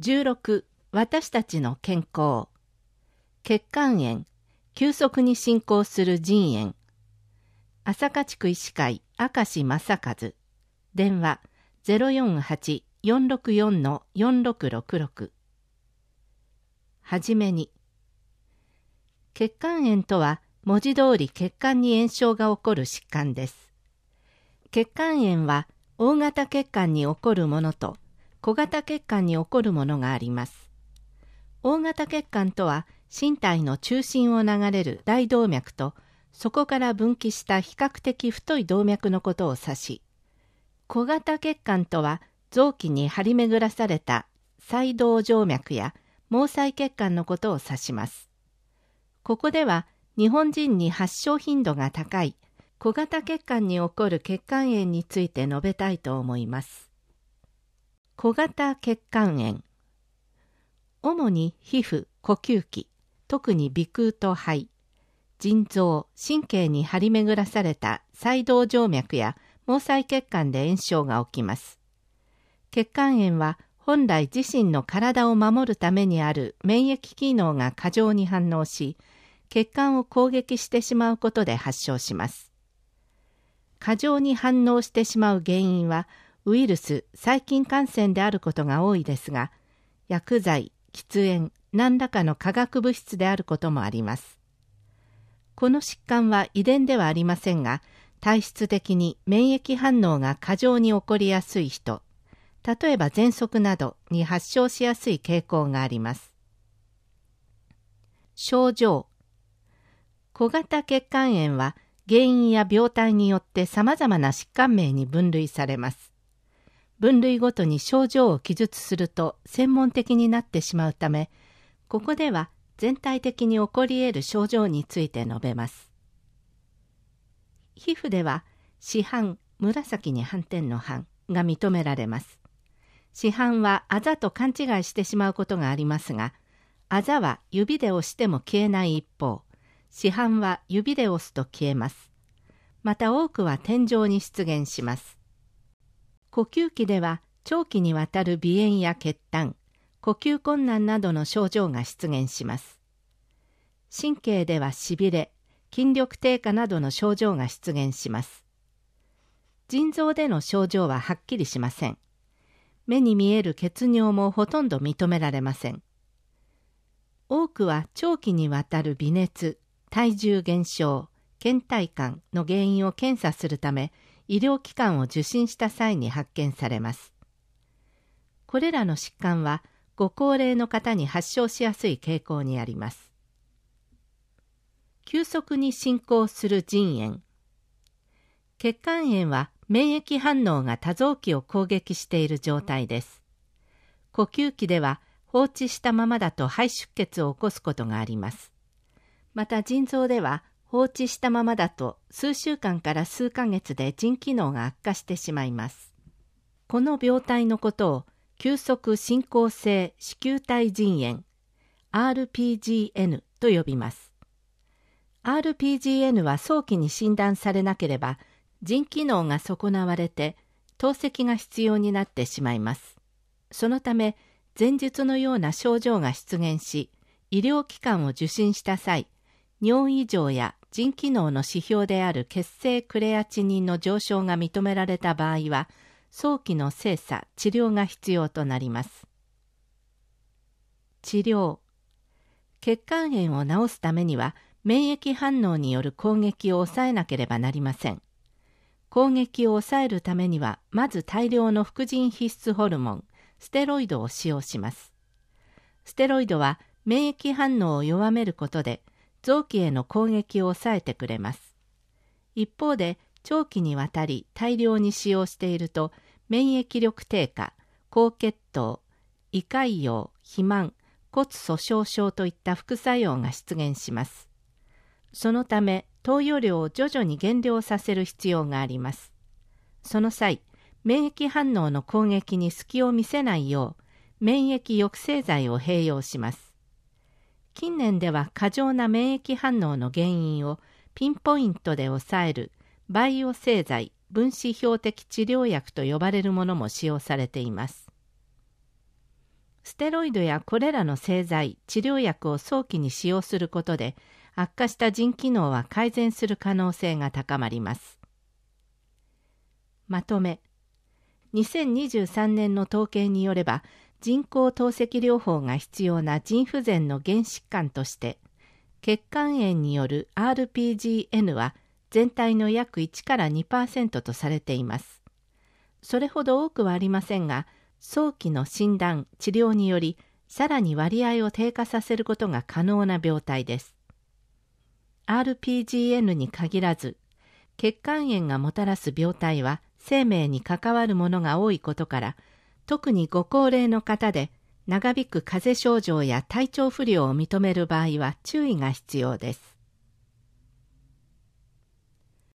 16、私たちの健康。血管炎、急速に進行する腎炎。朝霞地区医師会明石正和。電話 048-464-4666。はじめに。血管炎とは文字通り血管に炎症が起こる疾患です。血管炎は大型血管に起こるものと小型血管に起こるものがあります。大型血管とは身体の中心を流れる大動脈とそこから分岐した比較的太い動脈のことを指し、小型血管とは臓器に張り巡らされた細動静脈や毛細血管のことを指します。ここでは日本人に発症頻度が高い小型血管に起こる血管炎について述べたいと思います。小型血管炎。主に皮膚、呼吸器、特に鼻腔と肺、腎臓、神経に張り巡らされた細動静脈や毛細血管で炎症が起きます。血管炎は本来自身の体を守るためにある免疫機能が過剰に反応し、血管を攻撃してしまうことで発症します。過剰に反応してしまう原因はウイルス、細菌感染であることが多いですが、薬剤、喫煙、何らかの化学物質であることもあります。この疾患は遺伝ではありませんが、体質的に免疫反応が過剰に起こりやすい人、例えば喘息などに発症しやすい傾向があります。症状。小型血管炎は原因や病態によって様々な疾患名に分類されます。分類ごとに症状を記述すると専門的になってしまうため、ここでは全体的に起こり得る症状について述べます。皮膚では紫斑、紫に斑点の斑が認められます。紫斑はあざと勘違いしてしまうことがありますが、あざは指で押しても消えない一方、紫斑は指で押すと消えます。また多くは点状に出現します。呼吸器では長期にわたる鼻炎や血痰、呼吸困難などの症状が出現します。神経ではしびれ、筋力低下などの症状が出現します。腎臓での症状ははっきりしません。目に見える血尿もほとんど認められません。多くは長期にわたる微熱、体重減少、倦怠感の原因を検査するため、医療機関を受診した際に発見されます。これらの疾患はご高齢の方に発症しやすい傾向にあります。急速に進行する腎炎。血管炎は免疫反応が多臓器を攻撃している状態です。呼吸器では放置したままだと肺出血を起こすことがあります。また腎臓では放置したままだと数週間から数ヶ月で腎機能が悪化してしまいます。この病態のことを急速進行性糸球体腎炎 RPGN と呼びます。RPGN は早期に診断されなければ腎機能が損なわれて透析が必要になってしまいます。そのため前述のような症状が出現し、医療機関を受診した際、尿異常や腎機能の指標である血清クレアチニンの上昇が認められた場合は、早期の精査・治療が必要となります。治療。血管炎を治すためには、免疫反応による攻撃を抑えなければなりません。攻撃を抑えるためには、まず大量の副腎必須ホルモン、ステロイドを使用します。ステロイドは免疫反応を弱めることで、臓器への攻撃を抑えてくれます。一方で、長期にわたり大量に使用していると、免疫力低下、高血糖、胃潰瘍、肥満、骨粗鬆症といった副作用が出現します。そのため、投与量を徐々に減量させる必要があります。その際、免疫反応の攻撃に隙を見せないよう、免疫抑制剤を併用します。近年では過剰な免疫反応の原因をピンポイントで抑えるバイオ製剤、分子標的治療薬と呼ばれるものも使用されています。 ステロイドやこれらの製剤、治療薬を早期に使用することで、悪化した腎機能は改善する可能性が高まります。まとめ。2023年の統計によれば、人工透析療法が必要な腎不全の原疾患として、血管炎による RPGN は全体の約1から 2% とされています。それほど多くはありませんが、早期の診断・治療により、さらに割合を低下させることが可能な病態です。RPGN に限らず、血管炎がもたらす病態は生命に関わるものが多いことから、特にご高齢の方で長引く風邪症状や体調不良を認める場合は注意が必要です。